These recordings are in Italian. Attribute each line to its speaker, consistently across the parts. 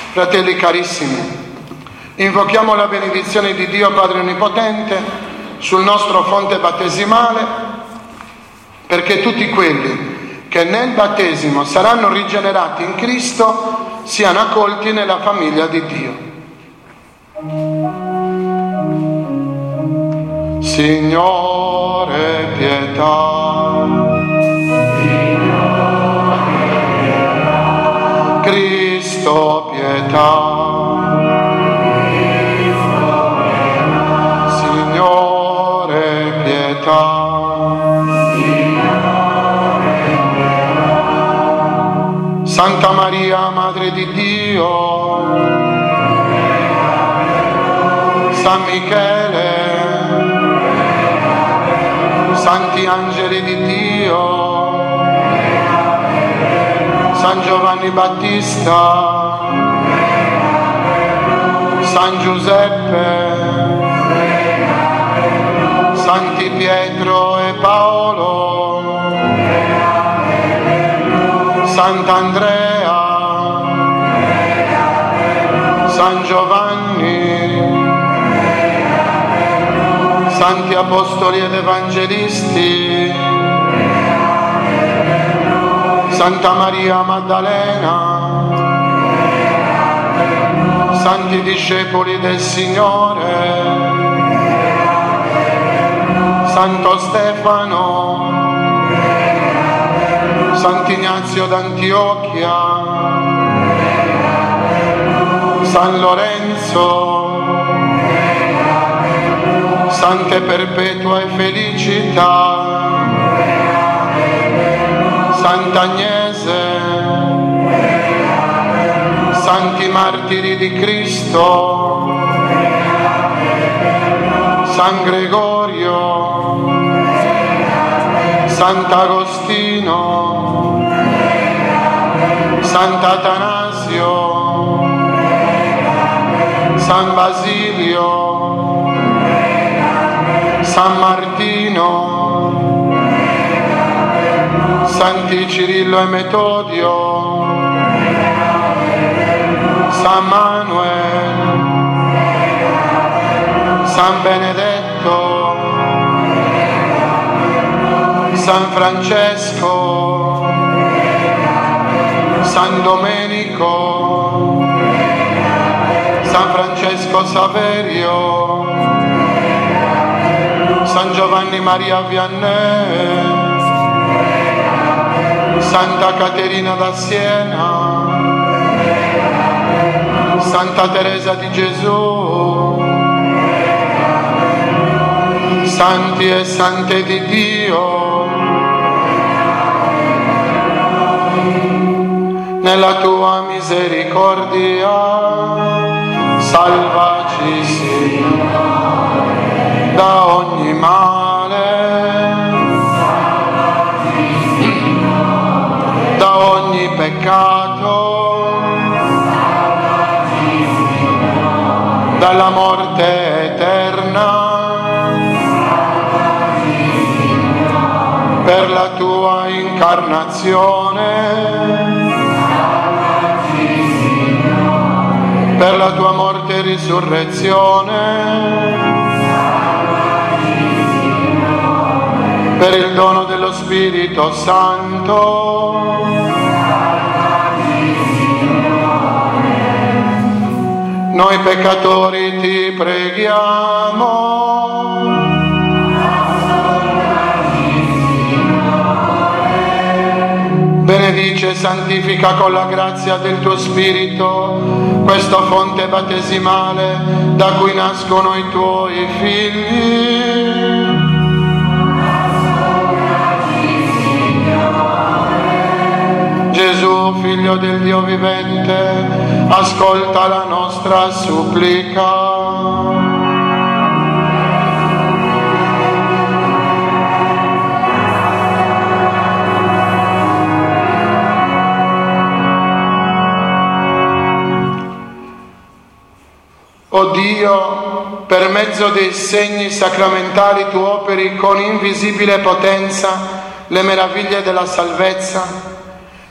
Speaker 1: Fratelli carissimi, invochiamo la benedizione di Dio Padre Onnipotente sul nostro fonte battesimale, perché tutti quelli che nel battesimo saranno rigenerati in Cristo siano accolti nella famiglia di Dio. Signore, pietà. Cristo, pietà. Signore, pietà. Santa Maria, Madre di Dio, San Michele, Santi Angeli di Dio, San Giovanni Battista, San Giuseppe, Santi Pietro e Paolo, Sant'Andrea, San Giovanni, Santi Apostoli ed Evangelisti, Santa Maria Maddalena, Santi Discepoli del Signore, Santo Stefano, Sant'Ignazio d'Antiochia, San Lorenzo, Sante Perpetua e Felicità, Sant'Agnese, Santi Martiri di Cristo, San Gregorio, Sant'Agostino, Sant'Atanasio, San Basilio, San Martino, Santi Cirillo e Metodio, San Manuel, San Benedetto, San Francesco, San Domenico, San Francesco Saverio, San Giovanni Maria Vianney, Santa Caterina da Siena, Santa Teresa di Gesù, Santi e Sante di Dio, nella tua misericordia, salvaci Signore da ogni male, da ogni peccato, dalla morte eterna, per la tua incarnazione, per la tua morte e risurrezione, per il dono dello Spirito Santo, noi peccatori ti preghiamo. Benedice e santifica con la grazia del tuo Spirito questa fonte battesimale da cui nascono i tuoi figli. Gesù, Figlio del Dio vivente, ascolta la nostra supplica. O Dio, per mezzo dei segni sacramentali tu operi con invisibile potenza le meraviglie della salvezza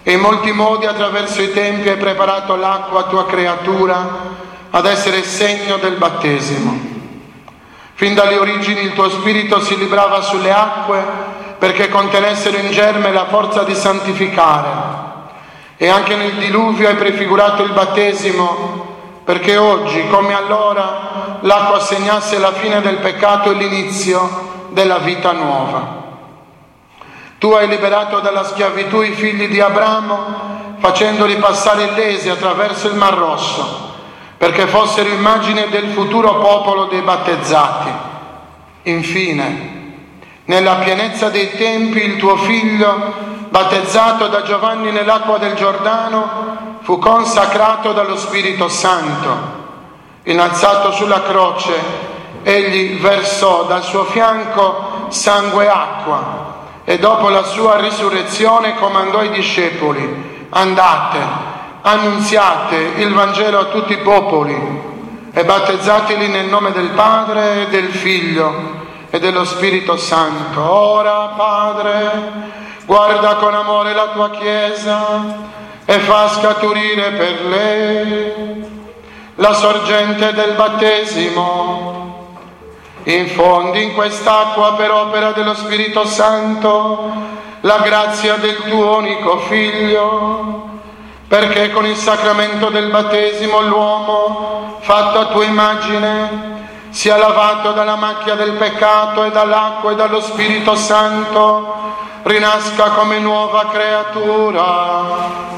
Speaker 1: e in molti modi attraverso i tempi hai preparato l'acqua, tua creatura, ad essere segno del battesimo. Fin dalle origini il tuo spirito si librava sulle acque perché contenessero in germe la forza di santificare. E anche nel diluvio hai prefigurato il battesimo perché oggi, come allora, l'acqua segnasse la fine del peccato e l'inizio della vita nuova. Tu hai liberato dalla schiavitù i figli di Abramo, facendoli passare illesi attraverso il Mar Rosso, perché fossero immagine del futuro popolo dei battezzati. Infine, nella pienezza dei tempi, il tuo figlio, battezzato da Giovanni nell'acqua del Giordano, fu consacrato dallo Spirito Santo. Innalzato sulla croce, egli versò dal suo fianco sangue e acqua e dopo la sua risurrezione comandò ai discepoli: andate, annunziate il Vangelo a tutti i popoli e battezzateli nel nome del Padre e del Figlio e dello Spirito Santo. Ora, Padre, guarda con amore la tua Chiesa e fa scaturire per lei la sorgente del battesimo. Infondi in quest'acqua per opera dello Spirito Santo la grazia del tuo unico Figlio, perché con il sacramento del battesimo l'uomo, fatto a tua immagine, sia lavato dalla macchia del peccato e dall'acqua e dallo Spirito Santo, rinasca come nuova creatura.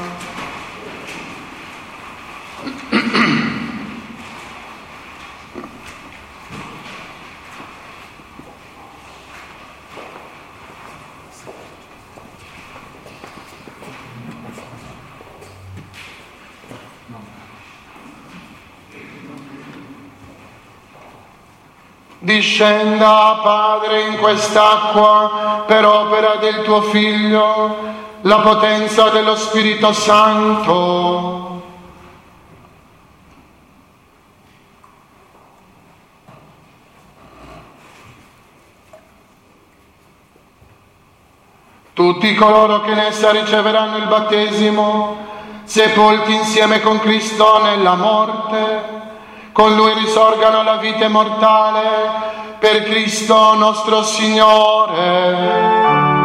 Speaker 1: Discenda, Padre, in quest'acqua per opera del tuo Figlio la potenza dello Spirito Santo. Tutti coloro che in essa riceveranno il battesimo, sepolti insieme con Cristo nella morte, con Lui risorgano alla vita immortale per Cristo nostro Signore.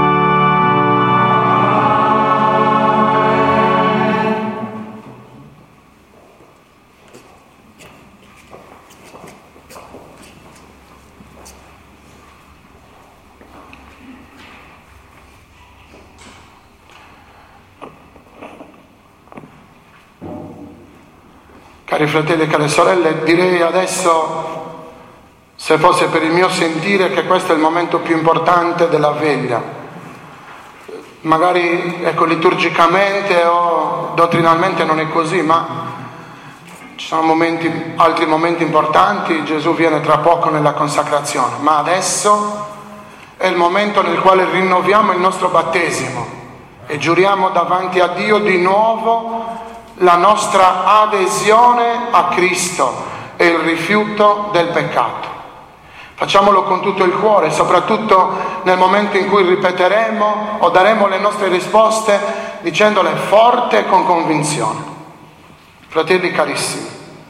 Speaker 1: Cari fratelli e care sorelle, direi adesso, se fosse per il mio sentire, che questo è il momento più importante della veglia. Magari, liturgicamente o dottrinalmente non è così, ma ci sono altri momenti importanti. Gesù viene tra poco nella consacrazione, ma adesso è il momento nel quale rinnoviamo il nostro battesimo e giuriamo davanti a Dio di nuovo la nostra adesione a Cristo e il rifiuto del peccato. Facciamolo con tutto il cuore, soprattutto nel momento in cui ripeteremo o daremo le nostre risposte dicendole forte e con convinzione. Fratelli carissimi,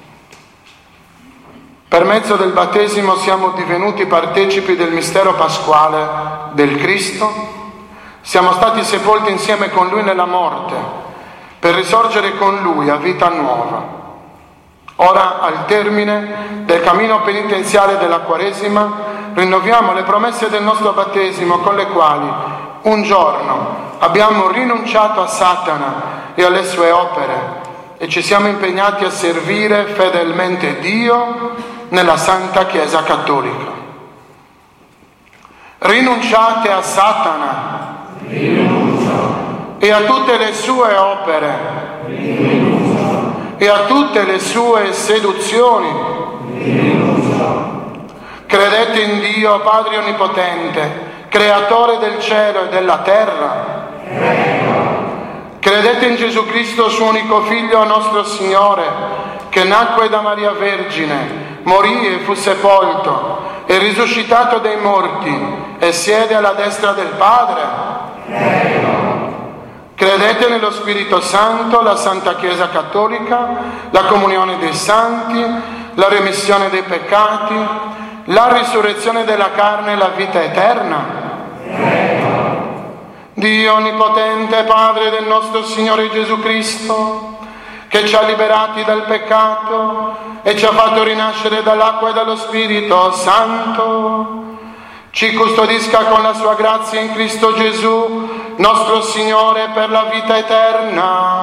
Speaker 1: per mezzo del battesimo siamo divenuti partecipi del mistero pasquale del Cristo, siamo stati sepolti insieme con Lui nella morte, per risorgere con Lui a vita nuova. Ora, al termine del cammino penitenziale della Quaresima, rinnoviamo le promesse del nostro battesimo con le quali un giorno abbiamo rinunciato a Satana e alle sue opere e ci siamo impegnati a servire fedelmente Dio nella Santa Chiesa Cattolica. Rinunciate a Satana e a tutte le sue opere e a tutte le sue seduzioni. Credete in Dio Padre Onnipotente, Creatore del cielo e della terra. Credete in Gesù Cristo, suo unico Figlio, nostro Signore, che nacque da Maria Vergine, morì e fu sepolto, è risuscitato dai morti e siede alla destra del Padre. Credete nello Spirito Santo, la Santa Chiesa Cattolica, la comunione dei santi, la remissione dei peccati, la risurrezione della carne e la vita eterna? Dio Onnipotente, Padre del nostro Signore Gesù Cristo, che ci ha liberati dal peccato e ci ha fatto rinascere dall'acqua e dallo Spirito Santo, ci custodisca con la sua grazia in Cristo Gesù, nostro Signore, per la vita eterna.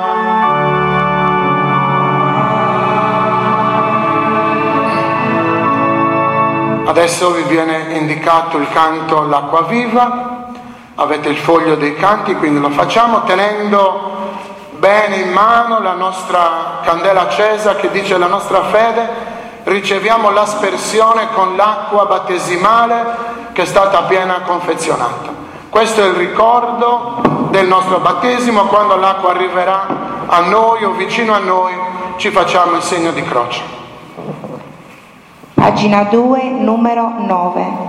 Speaker 1: Adesso vi viene indicato il canto L'acqua viva, avete il foglio dei canti, quindi lo facciamo tenendo bene in mano la nostra candela accesa che dice la nostra fede. Riceviamo l'aspersione con l'acqua battesimale che è stata appena confezionata. Questo è il ricordo del nostro battesimo. Quando l'acqua arriverà a noi o vicino a noi, ci facciamo il segno di croce.
Speaker 2: Pagina 2, numero 9.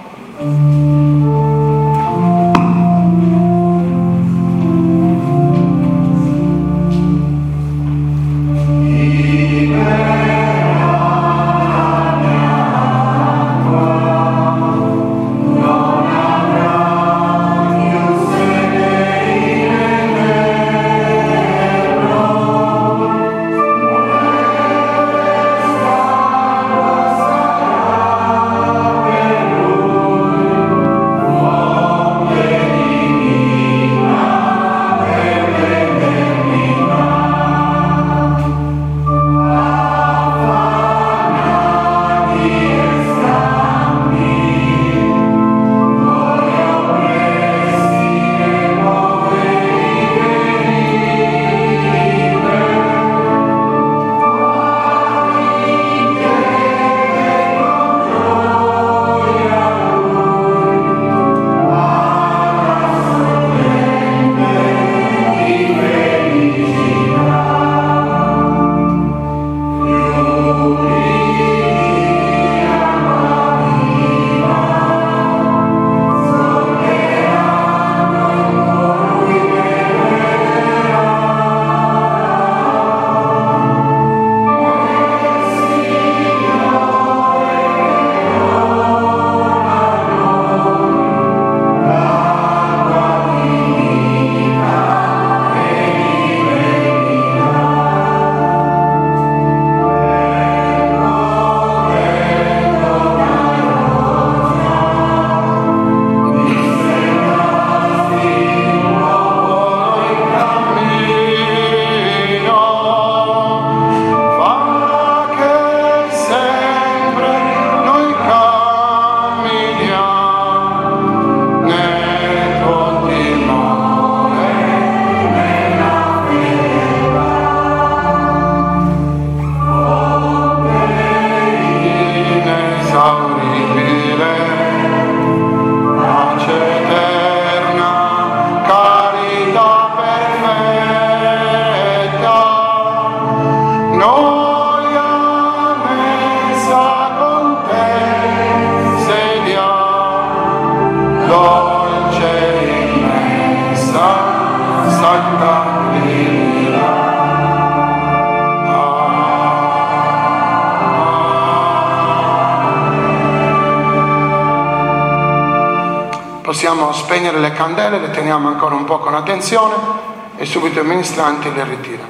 Speaker 1: Possiamo spegnere le candele, le teniamo ancora un po' con attenzione e subito i ministranti le ritirano.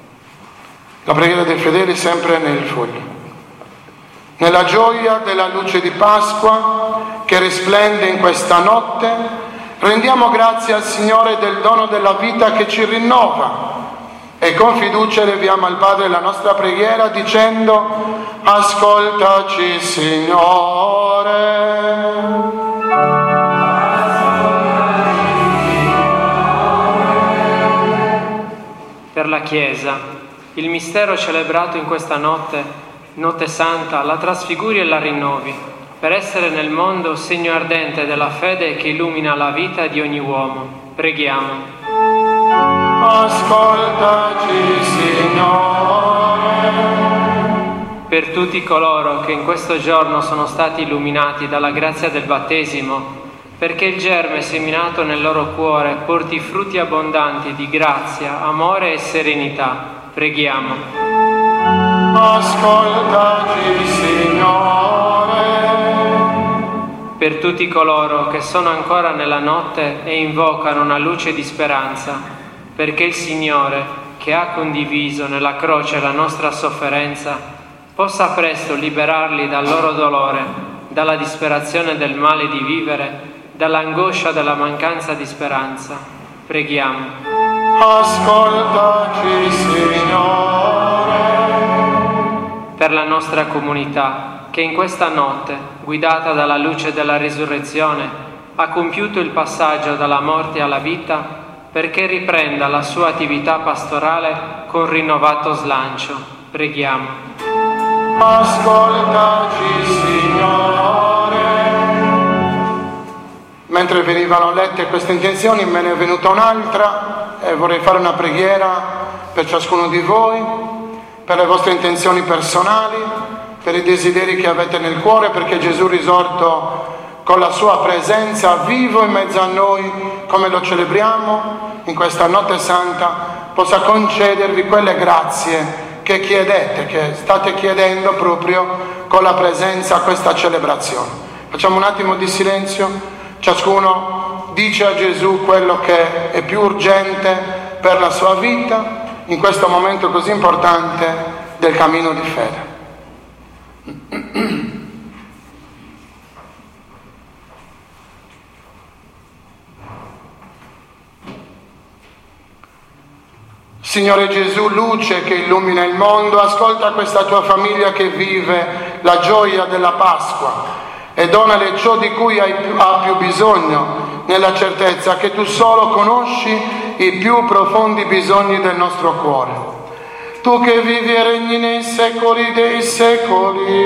Speaker 1: La preghiera dei fedeli sempre nel foglio. Nella gioia della luce di Pasqua che risplende in questa notte, rendiamo grazie al Signore del dono della vita che ci rinnova e con fiducia eleviamo al Padre la nostra preghiera dicendo: ascoltaci, Signore.
Speaker 3: Per la Chiesa, il mistero celebrato in questa notte, notte santa, la trasfiguri e la rinnovi, per essere nel mondo segno ardente della fede che illumina la vita di ogni uomo. Preghiamo.
Speaker 1: Ascoltaci, Signore.
Speaker 3: Per tutti coloro che in questo giorno sono stati illuminati dalla grazia del battesimo, perché il germe seminato nel loro cuore porti frutti abbondanti di grazia, amore e serenità. Preghiamo.
Speaker 1: Ascoltaci, Signore.
Speaker 3: Per tutti coloro che sono ancora nella notte e invocano una luce di speranza, perché il Signore, che ha condiviso nella croce la nostra sofferenza, possa presto liberarli dal loro dolore, dalla disperazione del male di vivere, dall'angoscia della mancanza di speranza. Preghiamo.
Speaker 1: Ascoltaci, Signore.
Speaker 3: Per la nostra comunità, che in questa notte, guidata dalla luce della risurrezione, ha compiuto il passaggio dalla morte alla vita, perché riprenda la sua attività pastorale con rinnovato slancio. Preghiamo.
Speaker 1: Ascoltaci, Signore. Mentre venivano lette queste intenzioni, me ne è venuta un'altra e vorrei fare una preghiera per ciascuno di voi, per le vostre intenzioni personali, per i desideri che avete nel cuore, perché Gesù risorto con la sua presenza vivo in mezzo a noi, come lo celebriamo in questa notte santa, possa concedervi quelle grazie che chiedete, che state chiedendo proprio con la presenza a questa celebrazione. Facciamo un attimo di silenzio, ciascuno dice a Gesù quello che è più urgente per la sua vita in questo momento così importante del cammino di fede. Signore Gesù, luce che illumina il mondo, ascolta questa tua famiglia che vive la gioia della Pasqua e donale ciò di cui ha più bisogno, nella certezza che tu solo conosci i più profondi bisogni del nostro cuore. Tu che vivi e regni nei secoli dei secoli.